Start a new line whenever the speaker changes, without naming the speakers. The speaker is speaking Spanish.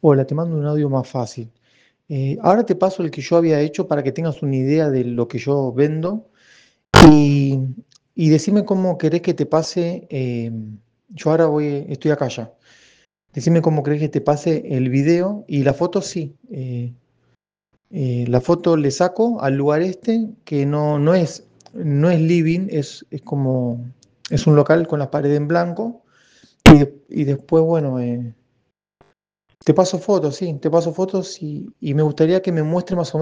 Hola, te mando un audio más fácil. Ahora te paso el que yo había hecho para que tengas una idea de lo que yo vendo y, y decime cómo querés que te pase. Yo ahora estoy acá ya. Decime cómo querés que te pase el video y la foto, sí. La foto le saco al lugar este, que no es living, es un local con las paredes en blanco. Y después, bueno, te paso fotos, sí, te paso fotos y me gustaría que me muestre más o menos